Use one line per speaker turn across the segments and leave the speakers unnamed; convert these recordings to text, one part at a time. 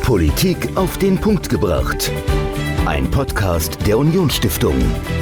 Politik auf den Punkt gebracht. Ein Podcast der Unionsstiftung.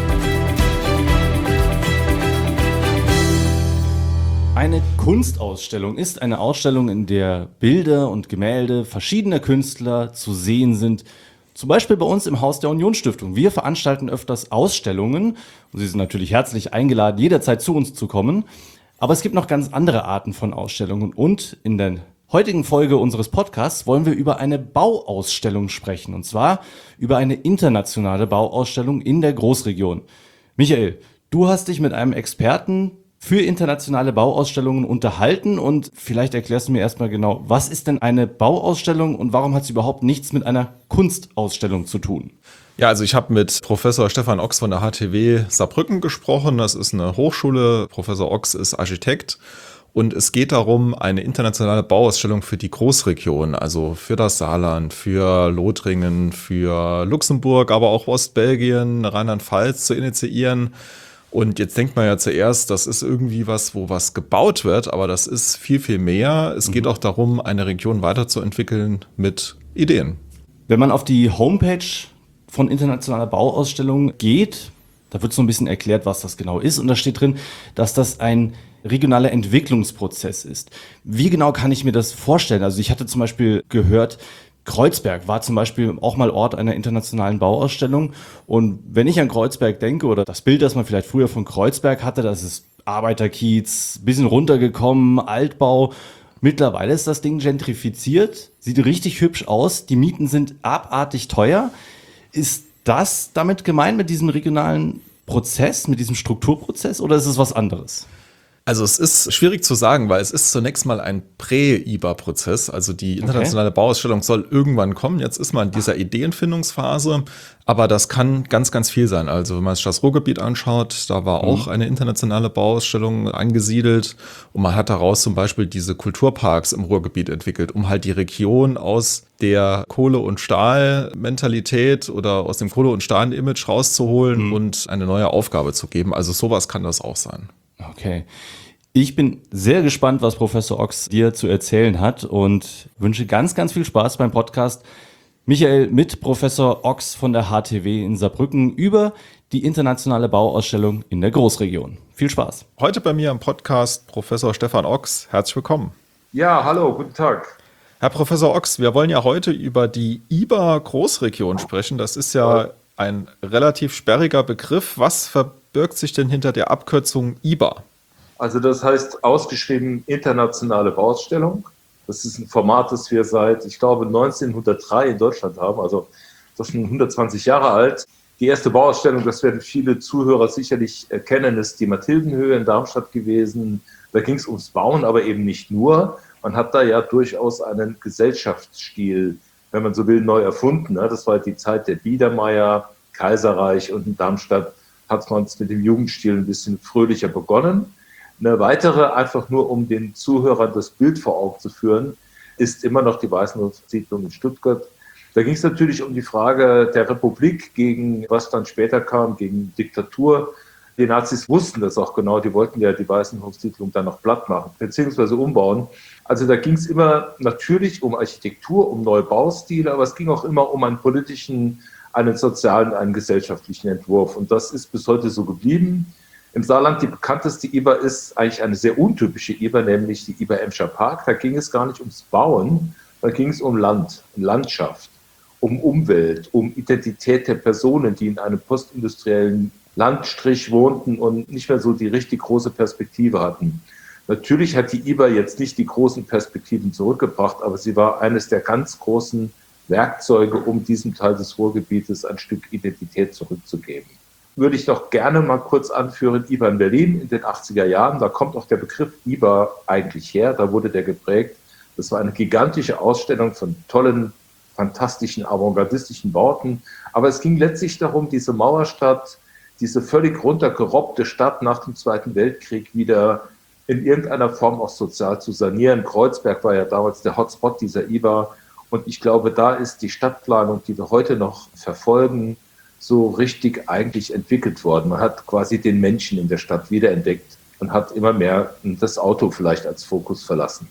Eine Kunstausstellung ist eine Ausstellung, in der Bilder und Gemälde verschiedener Künstler zu sehen sind. Zum Beispiel bei uns im Haus der Unionsstiftung. Wir veranstalten öfters Ausstellungen und Sie sind natürlich herzlich eingeladen, jederzeit zu uns zu kommen. Aber es gibt noch ganz andere Arten von Ausstellungen und in der heutigen Folge unseres Podcasts wollen wir über eine Bauausstellung sprechen, und zwar über eine internationale Bauausstellung in der Großregion. Michael, du hast dich mit einem Experten für internationale Bauausstellungen unterhalten und vielleicht erklärst du mir erstmal genau, was ist denn eine Bauausstellung und warum hat sie überhaupt nichts mit einer Kunstausstellung zu tun?
Ja, also ich habe mit Professor Stefan Ochs von der HTW Saarbrücken gesprochen. Das ist eine Hochschule. Professor Ochs ist Architekt. Und es geht darum, eine internationale Bauausstellung für die Großregion, also für das Saarland, für Lothringen, für Luxemburg, aber auch Ostbelgien, Rheinland-Pfalz zu initiieren. Und jetzt denkt man ja zuerst, das ist irgendwie was, wo was gebaut wird, aber das ist viel, viel mehr. Es geht auch darum, eine Region weiterzuentwickeln mit Ideen.
Wenn man auf die Homepage von internationaler Bauausstellung geht, da wird so ein bisschen erklärt, was das genau ist. Und da steht drin, dass das ein regionaler Entwicklungsprozess ist. Wie genau kann ich mir das vorstellen? Also ich hatte zum Beispiel gehört, Kreuzberg war zum Beispiel auch mal Ort einer internationalen Bauausstellung. Und wenn ich an Kreuzberg denke oder das Bild, das man vielleicht früher von Kreuzberg hatte, das ist Arbeiterkiez, bisschen runtergekommen, Altbau. Mittlerweile ist das Ding gentrifiziert, sieht richtig hübsch aus, die Mieten sind abartig teuer. Ist das damit gemeint mit diesem regionalen Prozess, mit diesem Strukturprozess oder ist es was anderes?
Also es ist schwierig zu sagen, weil es ist zunächst mal ein Prä-IBA-Prozess. Also die internationale Bauausstellung soll irgendwann kommen. Jetzt ist man in dieser Ideenfindungsphase, aber das kann ganz, ganz viel sein. Also wenn man sich das Ruhrgebiet anschaut, da war auch eine internationale Bauausstellung angesiedelt und man hat daraus zum Beispiel diese Kulturparks im Ruhrgebiet entwickelt, um halt die Region aus der Kohle- und Stahl-Mentalität oder aus dem Kohle- und Stahl-Image rauszuholen und eine neue Aufgabe zu geben. Also sowas kann das auch sein.
Okay. Ich bin sehr gespannt, was Professor Ochs dir zu erzählen hat und wünsche ganz, ganz viel Spaß beim Podcast. Michael mit Professor Ochs von der HTW in Saarbrücken über die internationale Bauausstellung in der Großregion. Viel Spaß.
Heute bei mir im Podcast Professor Stefan Ochs. Herzlich willkommen.
Ja, hallo, guten Tag.
Herr Professor Ochs, wir wollen ja heute über die IBA-Großregion sprechen. Das ist ja ein relativ sperriger Begriff. Was verbirgt sich denn hinter der Abkürzung IBA?
Also das heißt ausgeschrieben internationale Bauausstellung. Das ist ein Format, das wir seit, ich glaube, 1903 in Deutschland haben, also das ist schon 120 Jahre alt. Die erste Bauausstellung, das werden viele Zuhörer sicherlich kennen, ist die Mathildenhöhe in Darmstadt gewesen. Da ging es ums Bauen, aber eben nicht nur. Man hat da ja durchaus einen Gesellschaftsstil, wenn man so will, neu erfunden. Das war die Zeit der Biedermeier, Kaiserreich, und in Darmstadt hat man es mit dem Jugendstil ein bisschen fröhlicher begonnen. Eine weitere, einfach nur um den Zuhörern das Bild vor Augen zu führen, ist immer noch die Weißenhofsiedlung in Stuttgart. Da ging es natürlich um die Frage der Republik gegen, was dann später kam, gegen Diktatur. Die Nazis wussten das auch genau, die wollten ja die Weißenhofsiedlung dann noch platt machen, beziehungsweise umbauen. Also da ging es immer natürlich um Architektur, um neue Baustile, aber es ging auch immer um einen politischen, einen sozialen, einen gesellschaftlichen Entwurf. Und das ist bis heute so geblieben. Im Saarland die bekannteste IBA ist eigentlich eine sehr untypische IBA, nämlich die IBA Emscher Park. Da ging es gar nicht ums Bauen, da ging es um Land, um Landschaft, um Umwelt, um Identität der Personen, die in einem postindustriellen Landstrich wohnten und nicht mehr so die richtig große Perspektive hatten. Natürlich hat die IBA jetzt nicht die großen Perspektiven zurückgebracht, aber sie war eines der ganz großen Werkzeuge, um diesem Teil des Ruhrgebietes ein Stück Identität zurückzugeben. Würde ich noch gerne mal kurz anführen, IBA in Berlin in den 80er Jahren, da kommt auch der Begriff IBA eigentlich her, da wurde der geprägt. Das war eine gigantische Ausstellung von tollen, fantastischen, avantgardistischen Bauten, aber es ging letztlich darum, diese Mauerstadt, diese völlig runtergerobbte Stadt nach dem Zweiten Weltkrieg wieder in irgendeiner Form auch sozial zu sanieren. Kreuzberg war ja damals der Hotspot dieser IBA. Und ich glaube, da ist die Stadtplanung, die wir heute noch verfolgen, so richtig eigentlich entwickelt worden. Man hat quasi den Menschen in der Stadt wiederentdeckt und hat immer mehr das Auto vielleicht als Fokus verlassen.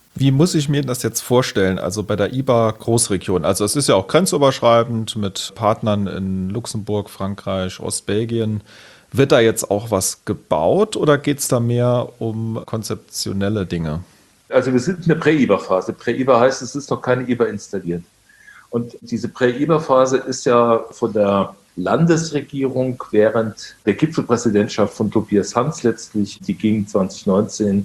Wie muss ich mir das jetzt vorstellen, also bei der IBA Großregion? Also es ist ja auch grenzüberschreitend mit Partnern in Luxemburg, Frankreich, Ostbelgien. Wird da jetzt auch was gebaut oder geht es da mehr um konzeptionelle Dinge?
Also wir sind in der Prä-IBA-Phase. Prä-IBA heißt, es ist noch keine IBA installiert. Und diese Prä-IBA-Phase ist ja von der Landesregierung während der Gipfelpräsidentschaft von Tobias Hans letztlich, die ging 2019,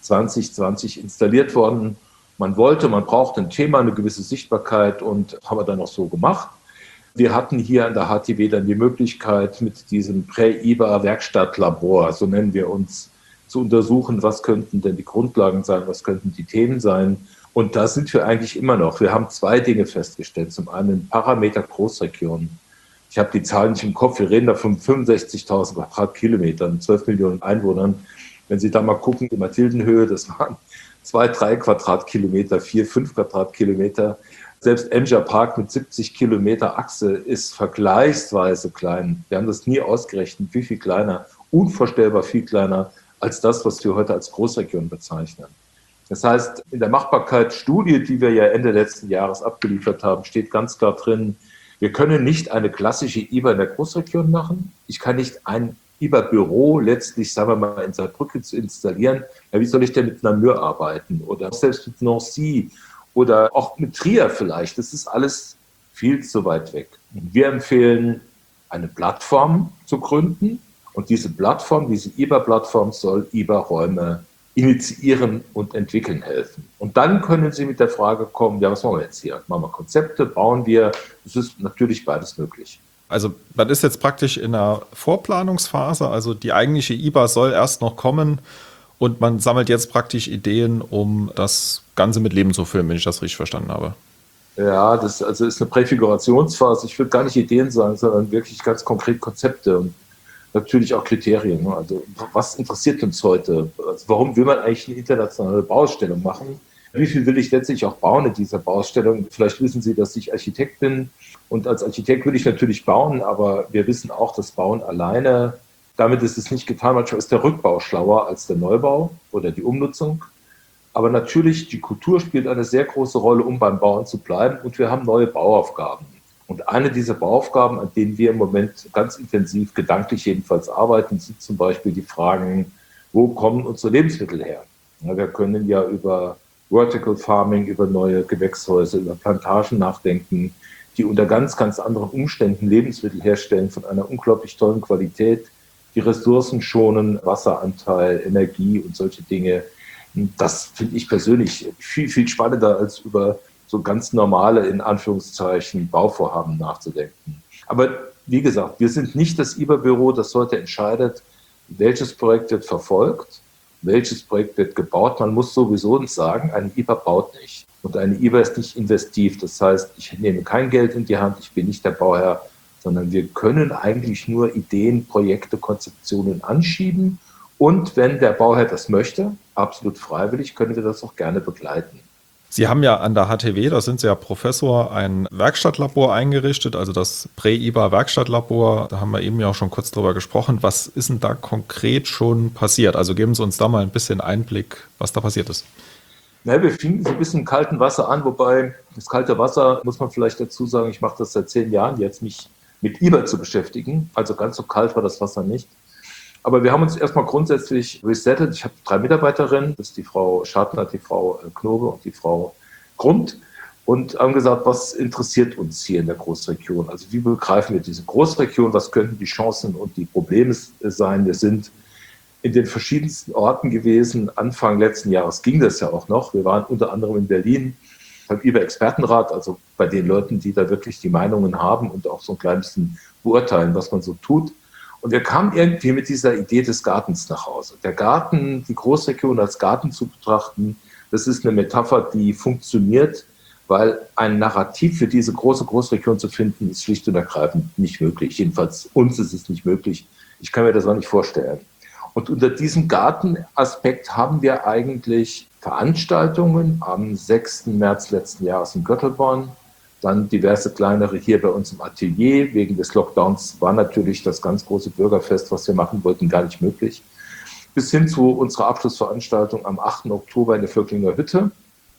2020 installiert worden. Man brauchte ein Thema, eine gewisse Sichtbarkeit und haben wir dann auch so gemacht. Wir hatten hier an der HTW dann die Möglichkeit, mit diesem Prä-IBA-Werkstattlabor, so nennen wir uns, zu untersuchen, was könnten denn die Grundlagen sein, was könnten die Themen sein. Und da sind wir eigentlich immer noch. Wir haben zwei Dinge festgestellt. Zum einen Parameter Großregion. Ich habe die Zahlen nicht im Kopf. Wir reden da von 65.000 Quadratkilometern, 12 Millionen Einwohnern. Wenn Sie da mal gucken, die Mathildenhöhe, das waren 2, 3 Quadratkilometer, 4, 5 Quadratkilometer. Selbst Emscher Park mit 70 Kilometer Achse ist vergleichsweise klein. Wir haben das nie ausgerechnet, wie viel kleiner, unvorstellbar viel kleiner als das, was wir heute als Großregion bezeichnen. Das heißt, in der Machbarkeitsstudie, die wir ja Ende letzten Jahres abgeliefert haben, steht ganz klar drin, wir können nicht eine klassische IBA in der Großregion machen. Ich kann nicht ein IBA-Büro letztlich, sagen wir mal, in Saarbrücken zu installieren. Ja, wie soll ich denn mit Namur arbeiten oder selbst mit Nancy oder auch mit Trier vielleicht? Das ist alles viel zu weit weg. Wir empfehlen, eine Plattform zu gründen. Und diese Plattform, diese IBA-Plattform soll IBA-Räume initiieren und entwickeln helfen. Und dann können Sie mit der Frage kommen, ja, was machen wir jetzt hier? Machen wir Konzepte, bauen wir? Es ist natürlich beides möglich.
Also man ist jetzt praktisch in der Vorplanungsphase, also die eigentliche IBA soll erst noch kommen und man sammelt jetzt praktisch Ideen, um das Ganze mit Leben zu füllen, wenn ich das richtig verstanden habe.
Ja, das also ist eine Präfigurationsphase. Ich würde gar nicht Ideen sagen, sondern wirklich ganz konkret Konzepte und natürlich auch Kriterien. Also was interessiert uns heute? Also warum will man eigentlich eine internationale Bauausstellung machen? Wie viel will ich letztlich auch bauen in dieser Bauausstellung? Vielleicht wissen Sie, dass ich Architekt bin und als Architekt will ich natürlich bauen, aber wir wissen auch, dass Bauen alleine, damit ist es nicht getan. Manchmal ist der Rückbau schlauer als der Neubau oder die Umnutzung. Aber natürlich, die Kultur spielt eine sehr große Rolle, um beim Bauen zu bleiben und wir haben neue Bauaufgaben. Und eine dieser Bauaufgaben, an denen wir im Moment ganz intensiv, gedanklich jedenfalls arbeiten, sind zum Beispiel die Fragen, wo kommen unsere Lebensmittel her? Ja, wir können ja über Vertical Farming, über neue Gewächshäuser, über Plantagen nachdenken, die unter ganz, ganz anderen Umständen Lebensmittel herstellen von einer unglaublich tollen Qualität, die Ressourcen schonen, Wasseranteil, Energie und solche Dinge. Das finde ich persönlich viel, viel spannender als über so ganz normale, in Anführungszeichen, Bauvorhaben nachzudenken. Aber wie gesagt, wir sind nicht das IBA-Büro, das heute entscheidet, welches Projekt wird verfolgt, welches Projekt wird gebaut. Man muss sowieso sagen, eine IBA baut nicht. Und eine IBA ist nicht investiv. Das heißt, ich nehme kein Geld in die Hand, ich bin nicht der Bauherr, sondern wir können eigentlich nur Ideen, Projekte, Konzeptionen anschieben. Und wenn der Bauherr das möchte, absolut freiwillig, können wir das auch gerne begleiten.
Sie haben ja an der HTW, da sind Sie ja Professor, ein Werkstattlabor eingerichtet, also das Prä-IBA-Werkstattlabor. Da haben wir eben ja auch schon kurz drüber gesprochen. Was ist denn da konkret schon passiert? Also geben Sie uns da mal ein bisschen Einblick, was da passiert ist.
Ja, wir fingen so ein bisschen im kalten Wasser an, wobei das kalte Wasser, muss man vielleicht dazu sagen, ich mache das seit 10 Jahren jetzt, mich mit IBA zu beschäftigen. Also ganz so kalt war das Wasser nicht. Aber wir haben uns erstmal grundsätzlich resettet. Ich habe 3 Mitarbeiterinnen, das ist die Frau Schadner, die Frau Knobe und die Frau Grund, und haben gesagt, was interessiert uns hier in der Großregion? Also wie begreifen wir diese Großregion? Was könnten die Chancen und die Probleme sein? Wir sind in den verschiedensten Orten gewesen. Anfang letzten Jahres ging das ja auch noch. Wir waren unter anderem in Berlin beim IBA-Expertenrat, also bei den Leuten, die da wirklich die Meinungen haben und auch so ein klein bisschen beurteilen, was man so tut. Und wir kamen irgendwie mit dieser Idee des Gartens nach Hause. Der Garten, die Großregion als Garten zu betrachten, das ist eine Metapher, die funktioniert, weil ein Narrativ für diese Großregion zu finden, ist schlicht und ergreifend nicht möglich. Jedenfalls uns ist es nicht möglich. Ich kann mir das auch nicht vorstellen. Und unter diesem Gartenaspekt haben wir eigentlich Veranstaltungen am 6. März letzten Jahres in Göttelborn, dann diverse kleinere hier bei uns im Atelier. Wegen des Lockdowns war natürlich das ganz große Bürgerfest, was wir machen wollten, gar nicht möglich. Bis hin zu unserer Abschlussveranstaltung am 8. Oktober in der Völklinger Hütte.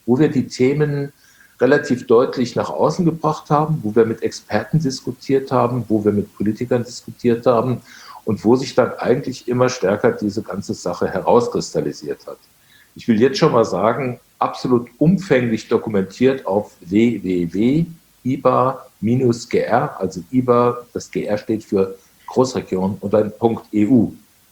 wo wir die Themen relativ deutlich nach außen gebracht haben, wo wir mit Experten diskutiert haben, wo wir mit Politikern diskutiert haben und wo sich dann eigentlich immer stärker diese ganze Sache herauskristallisiert hat. Ich will jetzt schon mal sagen, absolut umfänglich dokumentiert auf www.iba-gr, also IBA, das GR steht für Großregion und dann .eu,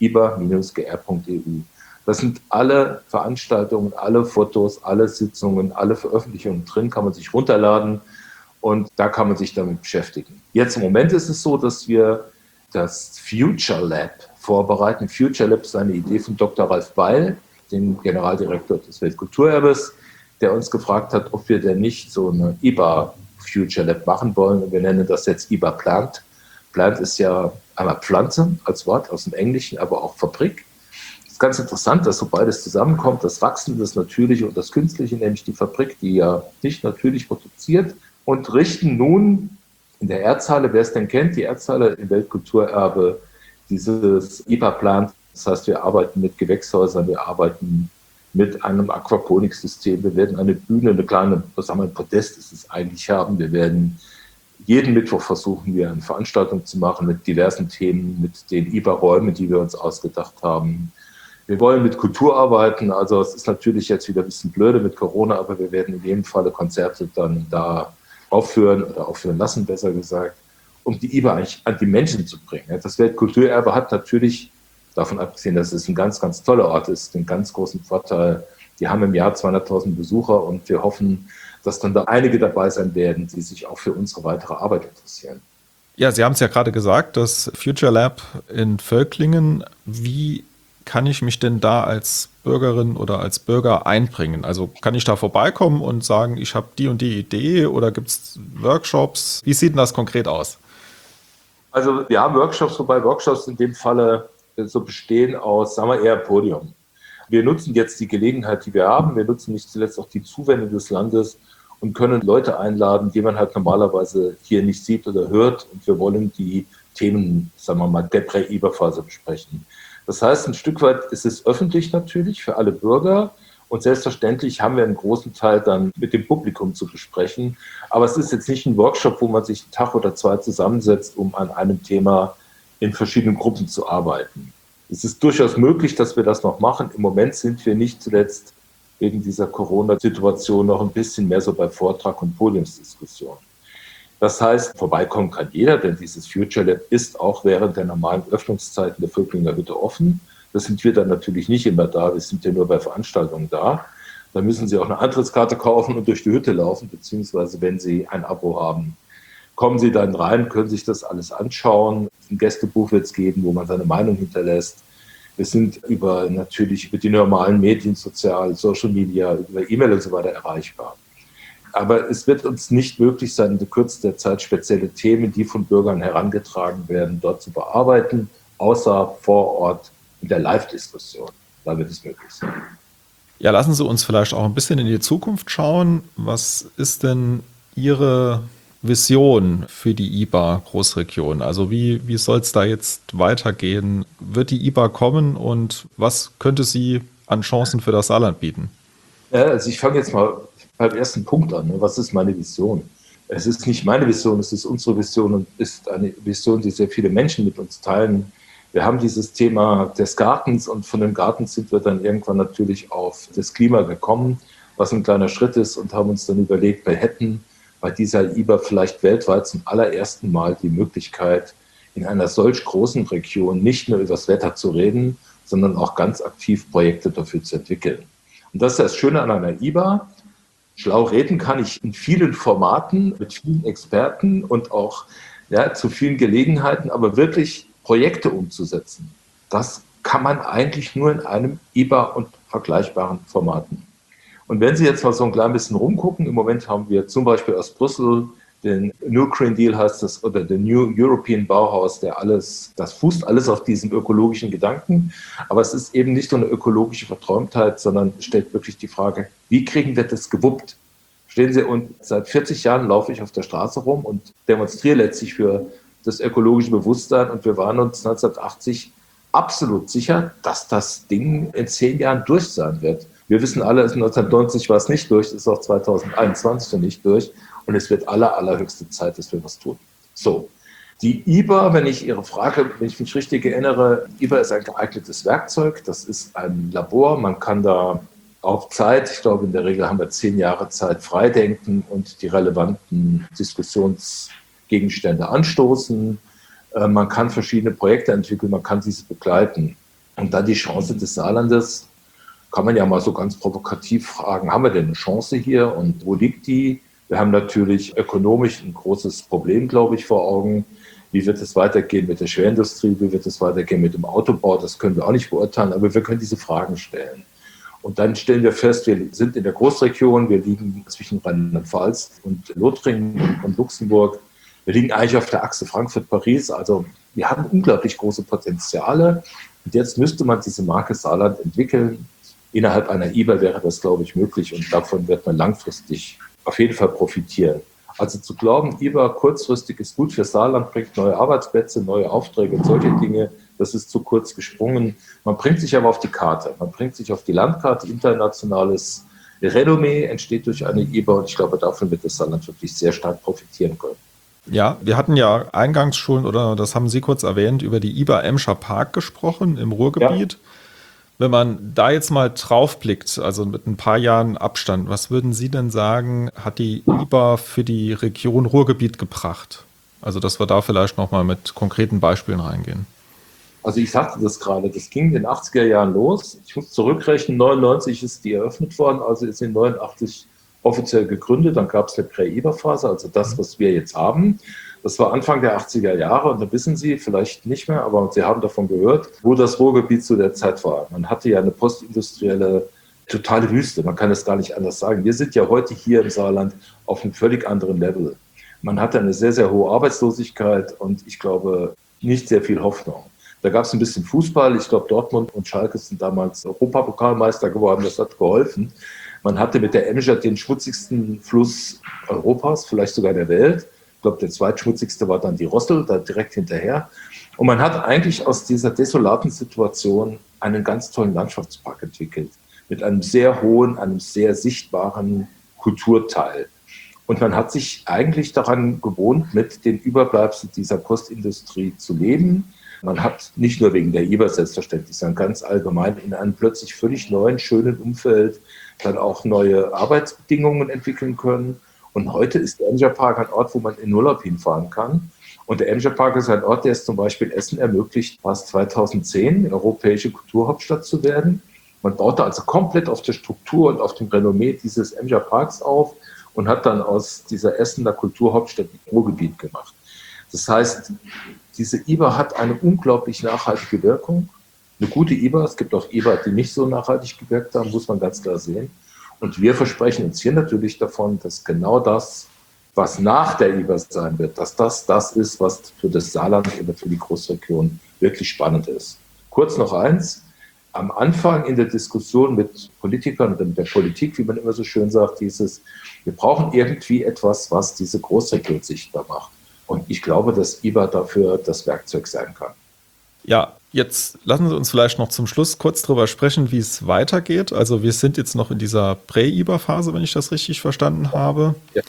iba-gr.eu. Das sind alle Veranstaltungen, alle Fotos, alle Sitzungen, alle Veröffentlichungen drin, kann man sich runterladen und da kann man sich damit beschäftigen. Jetzt im Moment ist es so, dass wir das Future Lab vorbereiten. Future Lab ist eine Idee von Dr. Ralf Beil, dem Generaldirektor des Weltkulturerbes, der uns gefragt hat, ob wir denn nicht so eine IBA Future Lab machen wollen. Und wir nennen das jetzt IBA Plant. Plant ist ja einmal Pflanze als Wort aus dem Englischen, aber auch Fabrik. Es ist ganz interessant, dass so beides zusammenkommt, das Wachsen, das Natürliche und das Künstliche, nämlich die Fabrik, die ja nicht natürlich produziert, und richten nun in der Erdhalle, wer es denn kennt, die Erdhalle im Weltkulturerbe, dieses IBA-Plant. Das heißt, wir arbeiten mit Gewächshäusern, wir arbeiten mit einem Aquaponiksystem, wir werden eine Bühne, eine kleine, was haben wir, ein Podest ist es eigentlich haben, wir werden jeden Mittwoch versuchen wir eine Veranstaltung zu machen mit diversen Themen, mit den IBA-Räumen, die wir uns ausgedacht haben. Wir wollen mit Kultur arbeiten, also es ist natürlich jetzt wieder ein bisschen blöde mit Corona, aber wir werden in jedem Falle Konzerte dann da aufführen oder aufführen lassen, besser gesagt, um die IBA eigentlich an die Menschen zu bringen. Das Weltkulturerbe hat natürlich, davon abgesehen, dass es ein ganz, ganz toller Ort ist, einen ganz großen Vorteil. Die haben im Jahr 200.000 Besucher und wir hoffen, dass dann da einige dabei sein werden, die sich auch für unsere weitere Arbeit interessieren.
Ja, Sie haben es ja gerade gesagt, das Future Lab in Völklingen. Wie kann ich mich denn da als Bürgerin oder als Bürger einbringen? Also kann ich da vorbeikommen und sagen, ich habe die und die Idee oder gibt es Workshops? Wie sieht denn das konkret aus?
Also wir haben Workshops, wobei Workshops in dem Falle so bestehen aus, sagen wir eher Podium. Wir nutzen jetzt die Gelegenheit, die wir haben. Wir nutzen nicht zuletzt auch die Zuwendung des Landes und können Leute einladen, die man halt normalerweise hier nicht sieht oder hört. Und wir wollen die Themen, sagen wir mal, der Prä-IBA-Phase besprechen. Das heißt, ein Stück weit ist es öffentlich natürlich für alle Bürger. Und selbstverständlich haben wir einen großen Teil dann mit dem Publikum zu besprechen. Aber es ist jetzt nicht ein Workshop, wo man sich einen Tag oder zwei zusammensetzt, um an einem Thema in verschiedenen Gruppen zu arbeiten. Es ist durchaus möglich, dass wir das noch machen. Im Moment sind wir nicht zuletzt wegen dieser Corona-Situation noch ein bisschen mehr so bei Vortrag und Podiumsdiskussion. Das heißt, vorbeikommen kann jeder, denn dieses Future Lab ist auch während der normalen Öffnungszeiten der Völklinger Hütte offen. Das sind wir dann natürlich nicht immer da, wir sind ja nur bei Veranstaltungen da. Da müssen Sie auch eine Antrittskarte kaufen und durch die Hütte laufen, beziehungsweise wenn Sie ein Abo haben, kommen Sie dann rein, können sich das alles anschauen. Ein Gästebuch wird es geben, wo man seine Meinung hinterlässt. Wir sind natürlich über die normalen Medien, sozial, Social Media, über E-Mail und so weiter erreichbar. Aber es wird uns nicht möglich sein, in der Kürze der Zeit spezielle Themen, die von Bürgern herangetragen werden, dort zu bearbeiten, außer vor Ort in der Live-Diskussion. Da wird es möglich sein.
Ja, lassen Sie uns vielleicht auch ein bisschen in die Zukunft schauen. Was ist denn Ihre Vision für die IBA Großregion? Also wie soll es da jetzt weitergehen? Wird die IBA kommen und was könnte sie an Chancen für das Saarland bieten?
Ja, also ich fange jetzt mal beim ersten Punkt an. Was ist meine Vision? Es ist nicht meine Vision, es ist unsere Vision und ist eine Vision, die sehr viele Menschen mit uns teilen. Wir haben dieses Thema des Gartens und von dem Garten sind wir dann irgendwann natürlich auf das Klima gekommen, was ein kleiner Schritt ist, und haben uns dann überlegt, wir hätten bei dieser IBA vielleicht weltweit zum allerersten Mal die Möglichkeit, in einer solch großen Region nicht nur über das Wetter zu reden, sondern auch ganz aktiv Projekte dafür zu entwickeln. Und das ist das Schöne an einer IBA. Schlau reden kann ich in vielen Formaten, mit vielen Experten und auch zu vielen Gelegenheiten, aber wirklich Projekte umzusetzen, das kann man eigentlich nur in einem IBA und vergleichbaren Formaten. Und wenn Sie jetzt mal so ein klein bisschen rumgucken, im Moment haben wir zum Beispiel aus Brüssel den New Green Deal heißt das, oder den New European Bauhaus, das fußt alles auf diesem ökologischen Gedanken. Aber es ist eben nicht nur eine ökologische Verträumtheit, sondern stellt wirklich die Frage, wie kriegen wir das gewuppt? Verstehen Sie, und seit 40 Jahren laufe ich auf der Straße rum und demonstriere letztlich für das ökologische Bewusstsein. Und wir waren uns 1980 absolut sicher, dass das Ding in 10 Jahren durch sein wird. Wir wissen alle, 1990 war es nicht durch, ist auch 2021 noch nicht durch. Und es wird allerhöchste Zeit, dass wir was tun. So, die IBA, wenn ich mich richtig erinnere, IBA ist ein geeignetes Werkzeug. Das ist ein Labor. Man kann da auf Zeit, ich glaube in der Regel haben wir 10 Jahre Zeit, freidenken und die relevanten Diskussionsgegenstände anstoßen. Man kann verschiedene Projekte entwickeln, man kann diese begleiten. Und dann die Chance des Saarlandes, kann man ja mal so ganz provokativ fragen, haben wir denn eine Chance hier und wo liegt die? Wir haben natürlich ökonomisch ein großes Problem, glaube ich, vor Augen. Wie wird es weitergehen mit der Schwerindustrie? Wie wird es weitergehen mit dem Autobau? Das können wir auch nicht beurteilen, aber wir können diese Fragen stellen. Und dann stellen wir fest, wir sind in der Großregion, wir liegen zwischen Rheinland-Pfalz und Lothringen und Luxemburg. Wir liegen eigentlich auf der Achse Frankfurt-Paris, also wir haben unglaublich große Potenziale. Und jetzt müsste man diese Marke Saarland entwickeln. Innerhalb einer IBA wäre das, glaube ich, möglich und davon wird man langfristig auf jeden Fall profitieren. Also zu glauben, IBA kurzfristig ist gut für Saarland, bringt neue Arbeitsplätze, neue Aufträge und solche Dinge, das ist zu kurz gesprungen. Man bringt sich aber auf die Karte, man bringt sich auf die Landkarte, internationales Renommee entsteht durch eine IBA und ich glaube, davon wird das Saarland wirklich sehr stark profitieren können.
Ja, wir hatten ja eingangs schon, oder das haben Sie kurz erwähnt, über die IBA Emscher Park gesprochen im Ruhrgebiet. Ja. Wenn man da jetzt mal draufblickt, also mit ein paar Jahren Abstand, was würden Sie denn sagen, hat die IBA für die Region Ruhrgebiet gebracht? Also, dass wir da vielleicht nochmal mit konkreten Beispielen reingehen.
Also ich sagte das gerade, das ging in den 80er Jahren los. Ich muss zurückrechnen, 99 ist die eröffnet worden, also ist in 89 offiziell gegründet, dann gab es eine Prä-IBA-Phase, also das, was wir jetzt haben. Das war Anfang der 80er Jahre und da wissen Sie vielleicht nicht mehr, aber Sie haben davon gehört, wo das Ruhrgebiet zu der Zeit war. Man hatte ja eine postindustrielle, totale Wüste, man kann es gar nicht anders sagen. Wir sind ja heute hier im Saarland auf einem völlig anderen Level. Man hatte eine sehr, sehr hohe Arbeitslosigkeit und ich glaube, nicht sehr viel Hoffnung. Da gab es ein bisschen Fußball, ich glaube Dortmund und Schalke sind damals Europapokalmeister geworden, das hat geholfen. Man hatte mit der Emscher den schmutzigsten Fluss Europas, vielleicht sogar der Welt. Ich glaube, der zweitschmutzigste war dann die Rossel, da direkt hinterher. Und man hat eigentlich aus dieser desolaten Situation einen ganz tollen Landschaftspark entwickelt. Mit einem sehr hohen, einem sehr sichtbaren Kulturteil. Und man hat sich eigentlich daran gewohnt, mit den Überbleibseln dieser Postindustrie zu leben. Man hat nicht nur wegen der IBA selbstverständlich, sondern ganz allgemein in einem plötzlich völlig neuen, schönen Umfeld dann auch neue Arbeitsbedingungen entwickeln können. Und heute ist der Emscher Park ein Ort, wo man in Urlaub hinfahren kann. Und der Emscher Park ist ein Ort, der es zum Beispiel Essen ermöglicht, was 2010 eine europäische Kulturhauptstadt zu werden. Man baute also komplett auf der Struktur und auf dem Renommee dieses Emscher Parks auf und hat dann aus dieser Essener Kulturhauptstadt ein Ruhrgebiet gemacht. Das heißt, diese IBA hat eine unglaublich nachhaltige Wirkung. Eine gute IBA, es gibt auch IBA, die nicht so nachhaltig gewirkt haben, muss man ganz klar sehen. Und wir versprechen uns hier natürlich davon, dass genau das, was nach der IBA sein wird, dass das ist, was für das Saarland oder für die Großregion wirklich spannend ist. Kurz noch eins, am Anfang in der Diskussion mit Politikern und mit der Politik, wie man immer so schön sagt, wir brauchen irgendwie etwas, was diese Großregion sichtbar macht. Und ich glaube, dass IBA dafür das Werkzeug sein kann.
Ja, jetzt lassen Sie uns vielleicht noch zum Schluss kurz darüber sprechen, wie es weitergeht. Also wir sind jetzt noch in dieser Prä-IBA-Phase, wenn ich das richtig verstanden habe. Ja.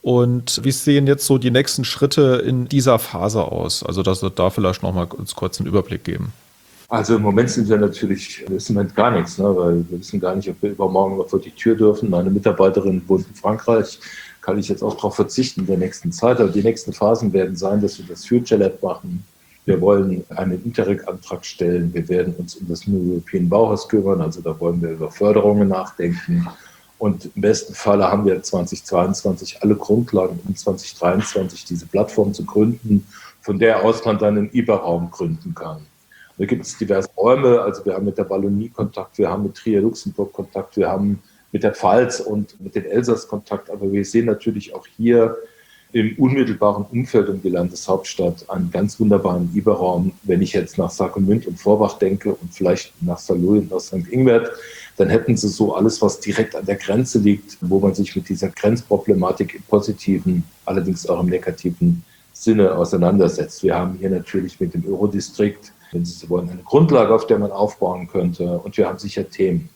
Und wie sehen jetzt so die nächsten Schritte in dieser Phase aus? Also dass wir da vielleicht noch mal kurz einen Überblick geben.
Also im Moment sind wir natürlich, wissen wir gar nichts, ne? Weil wir wissen gar nicht, ob wir übermorgen noch vor die Tür dürfen. Meine Mitarbeiterin wohnt in Frankreich, kann ich jetzt auch darauf verzichten in der nächsten Zeit. Aber die nächsten Phasen werden sein, dass wir das Future Lab machen. Wir wollen einen Interreg-Antrag stellen. Wir werden uns um das New European Bauhaus kümmern. Also da wollen wir über Förderungen nachdenken. Und im besten Falle haben wir 2022 alle Grundlagen, um 2023 diese Plattform zu gründen, von der aus man dann einen IBA-Raum gründen kann. Da gibt es diverse Räume. Also wir haben mit der Wallonie Kontakt, wir haben mit Trier-Luxemburg Kontakt, wir haben mit der Pfalz und mit den Elsass Kontakt. Aber wir sehen natürlich auch hier im unmittelbaren Umfeld um die Landeshauptstadt einen ganz wunderbaren IBA-Raum. Wenn ich jetzt nach Saargemünd und Vorbach denke und vielleicht nach Saarlouis und nach St. Ingbert, dann hätten sie so alles, was direkt an der Grenze liegt, wo man sich mit dieser Grenzproblematik im positiven, allerdings auch im negativen Sinne auseinandersetzt. Wir haben hier natürlich mit dem Eurodistrikt, wenn Sie so wollen, eine Grundlage, auf der man aufbauen könnte. Und wir haben sicher Themen.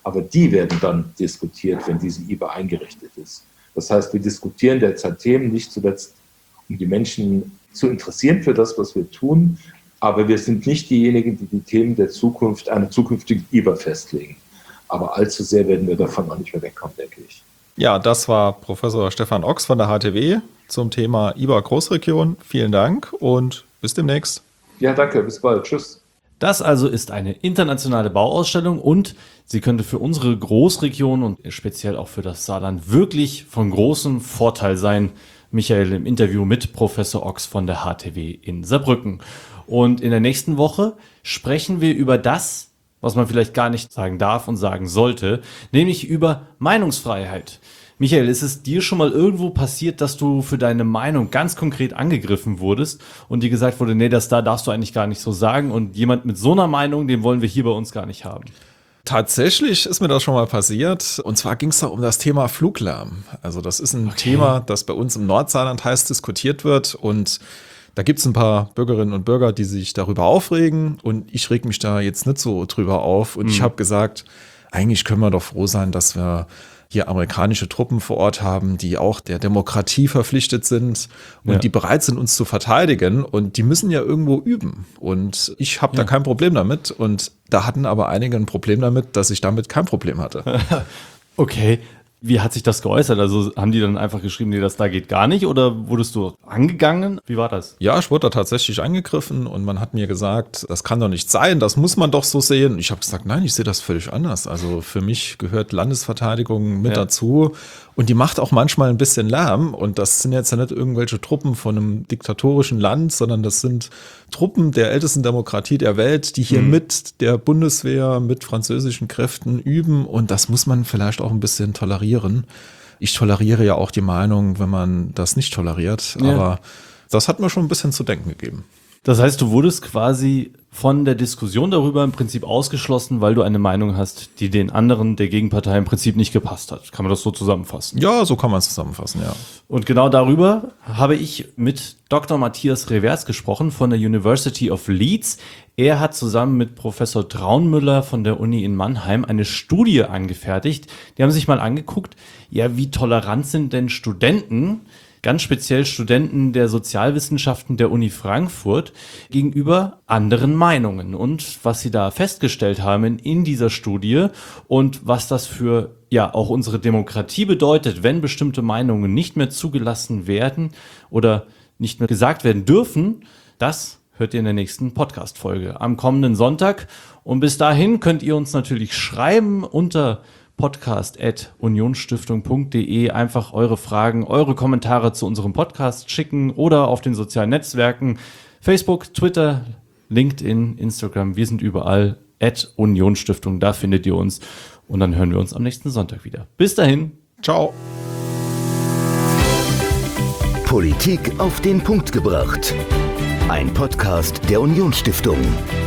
aber die werden dann diskutiert, wenn diese IBA eingerichtet ist. Das heißt, wir diskutieren derzeit Themen nicht zuletzt, um die Menschen zu interessieren für das, was wir tun, aber wir sind nicht diejenigen, die Themen der Zukunft, einer zukünftigen IBA festlegen. Aber allzu sehr werden wir davon auch nicht mehr wegkommen, denke ich.
Ja, das war Professor Stefan Ochs von der HTW zum Thema IBA Großregion. Vielen Dank und bis demnächst.
Ja, danke, bis bald. Tschüss.
Das also ist eine internationale Bauausstellung und sie könnte für unsere Großregion und speziell auch für das Saarland wirklich von großem Vorteil sein. Michael im Interview mit Professor Ochs von der HTW in Saarbrücken. Und in der nächsten Woche sprechen wir über das, was man vielleicht gar nicht sagen darf und sagen sollte, nämlich über Meinungsfreiheit. Michael, ist es dir schon mal irgendwo passiert, dass du für deine Meinung ganz konkret angegriffen wurdest und dir gesagt wurde, nee, das da darfst du eigentlich gar nicht so sagen und jemand mit so einer Meinung, den wollen wir hier bei uns gar nicht haben?
Tatsächlich ist mir das schon mal passiert. Und zwar ging es da um das Thema Fluglärm. Also das ist ein Thema, das bei uns im Nordsaarland heiß diskutiert wird. Und da gibt es ein paar Bürgerinnen und Bürger, die sich darüber aufregen. Und ich reg mich da jetzt nicht so drüber auf. Und ich habe gesagt, eigentlich können wir doch froh sein, dass wir hier amerikanische Truppen vor Ort haben, die auch der Demokratie verpflichtet sind und die bereit sind, uns zu verteidigen. Und die müssen ja irgendwo üben. Und ich habe da kein Problem damit. Und da hatten aber einige ein Problem damit, dass ich damit kein Problem hatte.
Okay. Wie hat sich das geäußert? Also haben die dann einfach geschrieben, nee, das da geht gar nicht? Oder wurdest du angegangen? Wie war das?
Ja, ich wurde da tatsächlich angegriffen und man hat mir gesagt, das kann doch nicht sein, das muss man doch so sehen. Und ich habe gesagt, nein, ich sehe das völlig anders. Also für mich gehört Landesverteidigung mit dazu und die macht auch manchmal ein bisschen Lärm. Und das sind jetzt ja nicht irgendwelche Truppen von einem diktatorischen Land, sondern das sind Truppen der ältesten Demokratie der Welt, die hier mit der Bundeswehr, mit französischen Kräften üben. Und das muss man vielleicht auch ein bisschen tolerieren. Ich toleriere ja auch die Meinung, wenn man das nicht toleriert. Ja. Aber das hat mir schon ein bisschen zu denken gegeben.
Das heißt, du wurdest quasi von der Diskussion darüber im Prinzip ausgeschlossen, weil du eine Meinung hast, die den anderen der Gegenpartei im Prinzip nicht gepasst hat. Kann man das so zusammenfassen?
Ja, so kann man es zusammenfassen, ja.
Und genau darüber habe ich mit Dr. Matthias Revers gesprochen von der University of Leeds. Er hat zusammen mit Professor Traunmüller von der Uni in Mannheim eine Studie angefertigt. Die haben sich mal angeguckt, ja, wie tolerant sind denn Studenten, ganz speziell Studenten der Sozialwissenschaften der Uni Frankfurt, gegenüber anderen Meinungen. Und was sie da festgestellt haben in dieser Studie und was das für auch unsere Demokratie bedeutet, wenn bestimmte Meinungen nicht mehr zugelassen werden oder nicht mehr gesagt werden dürfen, das hört ihr in der nächsten Podcast-Folge am kommenden Sonntag. Und bis dahin könnt ihr uns natürlich schreiben unter podcast@unionsstiftung.de, einfach eure Fragen, eure Kommentare zu unserem Podcast schicken oder auf den sozialen Netzwerken Facebook, Twitter, LinkedIn, Instagram. Wir sind überall @Unionsstiftung, da findet ihr uns und dann hören wir uns am nächsten Sonntag wieder. Bis dahin.
Ciao.
Politik auf den Punkt gebracht. Ein Podcast der Unionsstiftung.